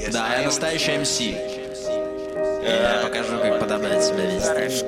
Да, я настоящий МС. Я покажу, как подобрать себя вести.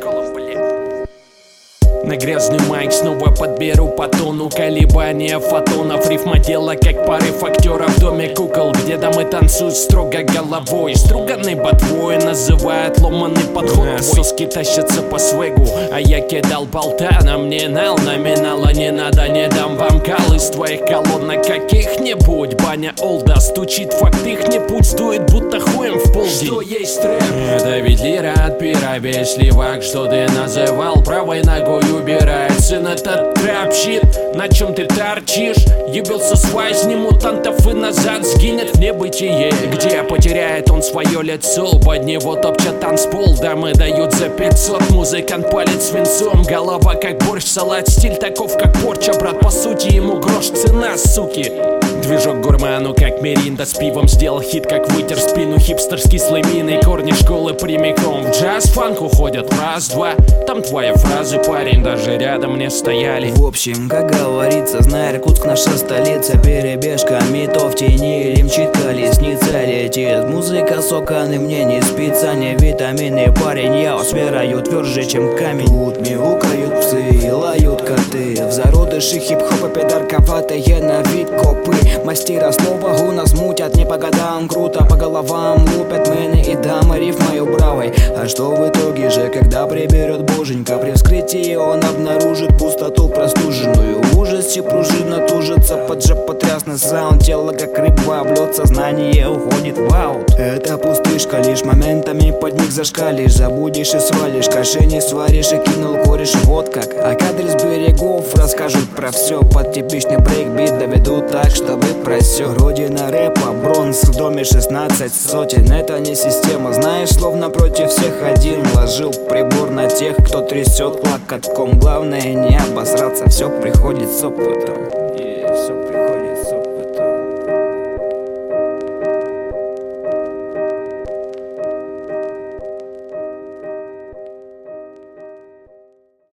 На грязный майк снова подберу по тону колебания фотонов. Рифма дела, как порыв актера в доме кукол, где дамы танцуют строго головой. Струганный ботвой называют ломаный подход. Соски тащатся по свегу, а я кидал болта. На мне нал, номинала не надо, не дам вам кал из твоих колонок каких-нибудь. Баня олда стучит факт, их не путь сдует, будто хуем в полдень. Что есть трэп? Это ведь лира от пира, весь левак, что ты называл правой ногой убирает. Сын, этот трэп-щит, на чем ты торчишь? Ебился свай, сниму мутантов и назад сгинет в небытие, где потеряет он свое лицо. Под него топчат танцпол, дамы дают за 500. Музыкант палит свинцом, голова как борщ, салат, стиль таков как порча. Брат, по сути, ему грош цена, суки. Движок гурману, как Меринда с пивом, сделал хит, как вытер спину хипстер с кислой миной. Корни школы прямиком в джаз-фанк уходят раз-два. Там твои фразы, парень, даже рядом не стояли. В общем, как говорится, знай, Иркутск наша столица. Перебежка метов, тени, лимчит, колесница летит. Музыка соканы, мне не спится, не витамины. Парень, я усмираю тверже, чем камень. Тут мяукают псы, лают коты. В зародыши хип-хопа педарковатые на вид копы. Мастера снова у нас мутят не по годам. Круто по головам лупят мэны и дамы рифмою бравой. А что в итоге же, когда приберет боженька? При вскрытии он обнаружит пустоту простуженную. В ужасе пружина тужится под потрясный саунд. Тело как рыба облет, сознание уходит в аут. Это пустышка, лишь моментами под них зашкалишь. Забудешь и свалишь, каши не сваришь и кинул кореш. Вот как, а кадры с берегов расскажут про все. Под типичный брейкбит доведут так, чтобы просек. Родина рэпа, бронз в доме 16 сотен. Это не система, знаешь, словно против всех один. Ложил прибор на тех, кто трясет локотком. Главное не обосраться, все приходит с опытом.